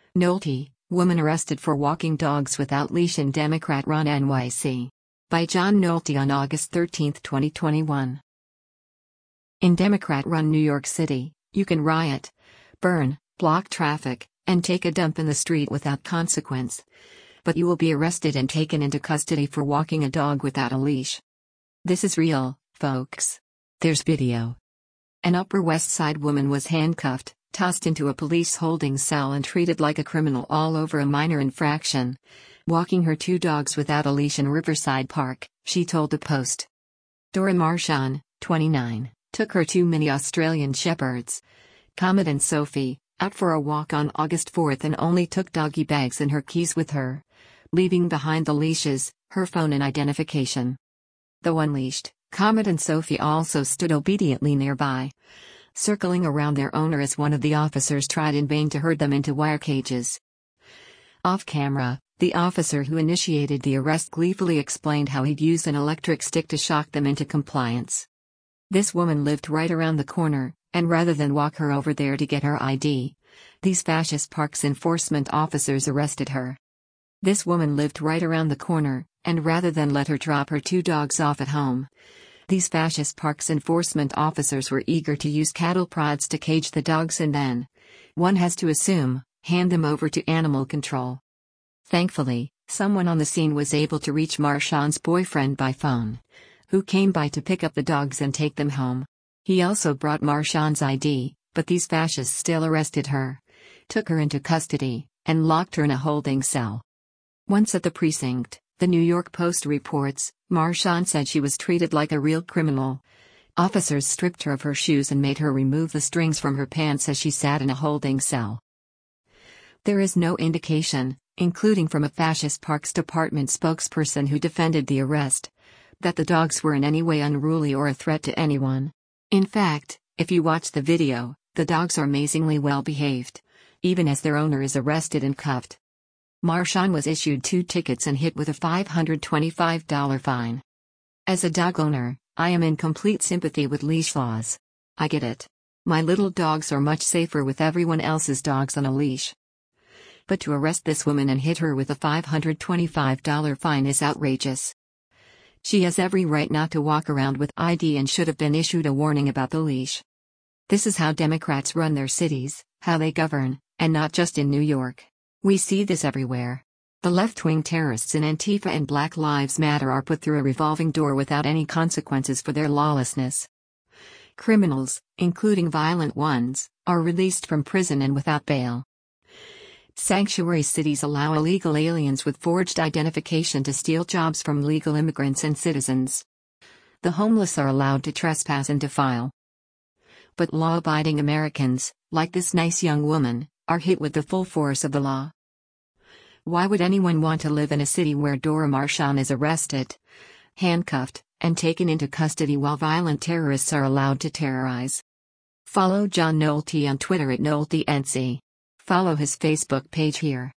Nolte, woman arrested for walking dogs without leash in Democrat run NYC. By John Nolte on August 13, 2021. In Democrat run New York City, you can riot, burn, block traffic, and take a dump in the street without consequence. But you will be arrested and taken into custody for walking a dog without a leash. This is real, folks. There's video. An Upper West Side woman was handcuffed, tossed into a police holding cell and treated like a criminal all over a minor infraction. Walking her 2 dogs without a leash in Riverside Park, she told the Post. Dora Marchand, 29, took her 2 mini Australian Shepherds, Comet and Sophie, out for a walk on August 4 and only took doggy bags and her keys with her, leaving behind the leashes, her phone and identification. Though unleashed, Comet and Sophie also stood obediently nearby, circling around their owner as one of the officers tried in vain to herd them into wire cages. Off camera, the officer who initiated the arrest gleefully explained how he'd use an electric stick to shock them into compliance. This woman lived right around the corner, and rather than walk her over there to get her ID, these fascist parks enforcement officers arrested her. This woman lived right around the corner, and rather than let her drop her 2 dogs off at home, these fascist parks enforcement officers were eager to use cattle prods to cage the dogs and then, one has to assume, hand them over to animal control. Thankfully, someone on the scene was able to reach Marchand's boyfriend by phone, who came by to pick up the dogs and take them home. He also brought Marchand's ID, but these fascists still arrested her, took her into custody, and locked her in a holding cell. Once at the precinct, the New York Post reports, Marchand said she was treated like a real criminal. Officers stripped her of her shoes and made her remove the strings from her pants as she sat in a holding cell. There is no indication, including from a fascist Parks Department spokesperson who defended the arrest, that the dogs were in any way unruly or a threat to anyone. In fact, if you watch the video, the dogs are amazingly well behaved, even as their owner is arrested and cuffed. Marchand was issued 2 tickets and hit with a $525 fine. As a dog owner, I am in complete sympathy with leash laws. I get it. My little dogs are much safer with everyone else's dogs on a leash. But to arrest this woman and hit her with a $525 fine is outrageous. She has every right not to walk around with ID and should have been issued a warning about the leash. This is how Democrats run their cities, how they govern, and not just in New York. We see this everywhere. The left-wing terrorists in Antifa and Black Lives Matter are put through a revolving door without any consequences for their lawlessness. Criminals, including violent ones, are released from prison and without bail. Sanctuary cities allow illegal aliens with forged identification to steal jobs from legal immigrants and citizens. The homeless are allowed to trespass and defile. But law-abiding Americans, like this nice young woman, are hit with the full force of the law. Why would anyone want to live in a city where Dora Marchand is arrested, handcuffed, and taken into custody while violent terrorists are allowed to terrorize? Follow John Nolte on Twitter @NolteNC. Follow his Facebook page here.